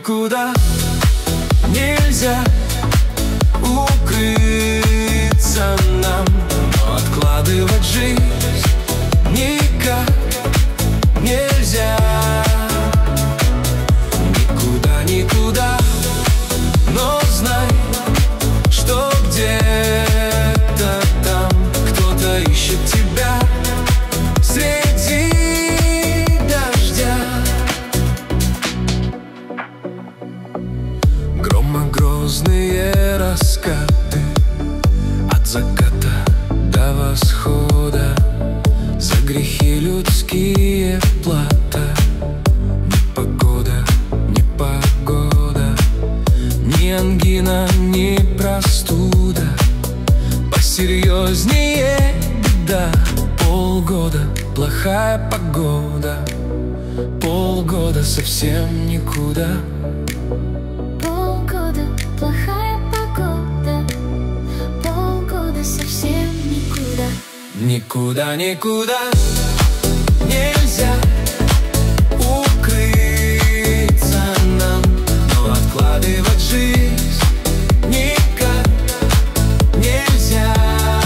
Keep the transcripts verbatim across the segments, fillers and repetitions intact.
никуда нельзя укрыться нам, но откладывать жизнь никак нельзя. Никуда, никуда, но знай, что где-то там кто-то ищет тебя среди дождя. Громогрозные раскаты от заката до восхода, за грехи людские плата. Ни погода, ни погода, ни ангина, ни простуда, посерьезнее беда. Полгода плохая погода, полгода совсем никуда. Полгода плохая погода, полгода совсем никуда. Никуда, никуда нельзя укрыться нам, но откладывать жизнь никак нельзя.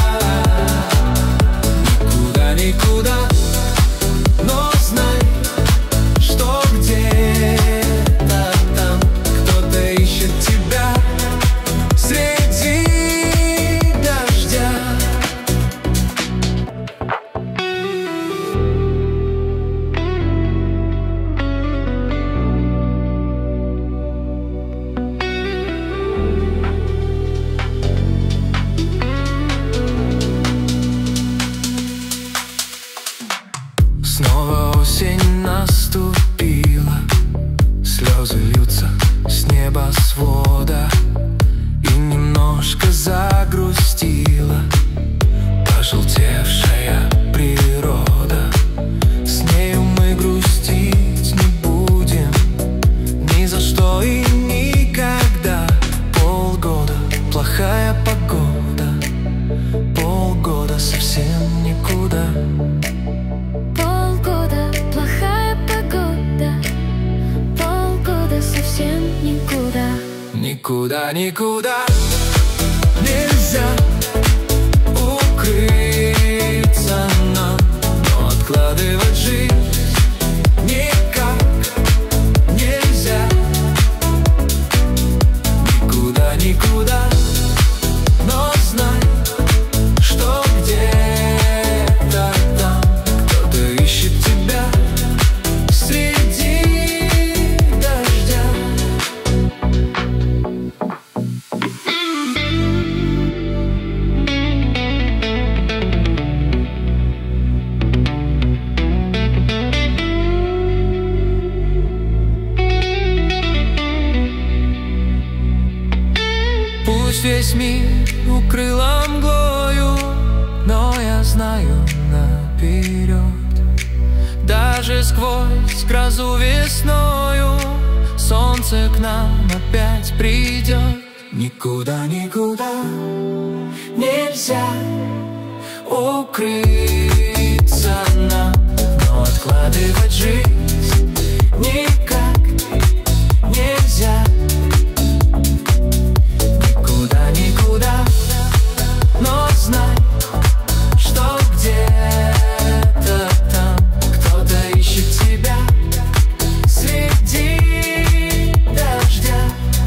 Никуда, никуда, но знай, что где-то там кто-то ищет тебя среди дождя. Снова осень наступила, слезы льются с небосвода, и немножко загрустила пожелтевшая природа. С нею мы грустить не будем ни за что и никогда. Полгода плохая погода, полгода совсем никуда. Полгода плохая погода, полгода совсем никуда. Никуда, никуда нельзя укрыться нам, но откладывать жизнь никак нельзя. Никуда, никуда, но знай, что где-то там кто-то ищет тебя среди дождя. Пусть весь мир укрыла мглою, но я знаю наперед, даже сквозь грозу весною солнце к нам опять придет. Никуда, никуда нельзя укрыться нам, но откладывать жизнь никак нельзя. Никуда, никуда, но знай, что где-то там кто-то ищет тебя среди дождя.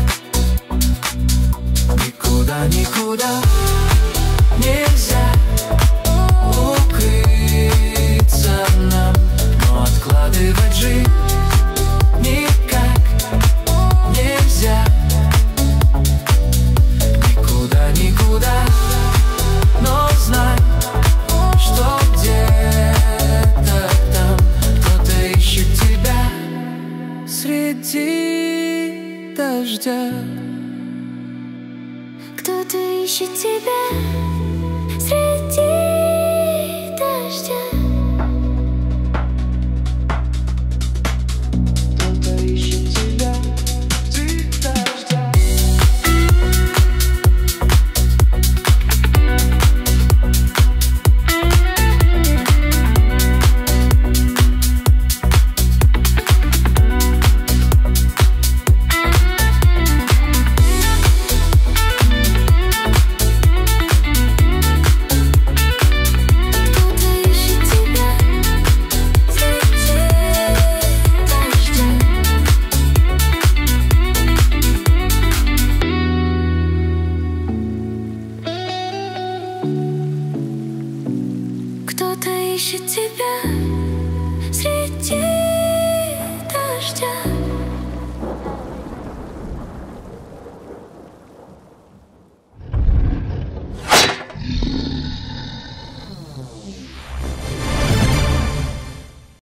Никуда, никуда нельзя укрыться нам, но откладывать жизнь никак нельзя. Никуда, никуда, но знай, что где-то там кто-то ищет тебя среди дождя. Кто-то ищет тебя среди дождя. Кто-то ищет тебя среди дождя. ищет тебя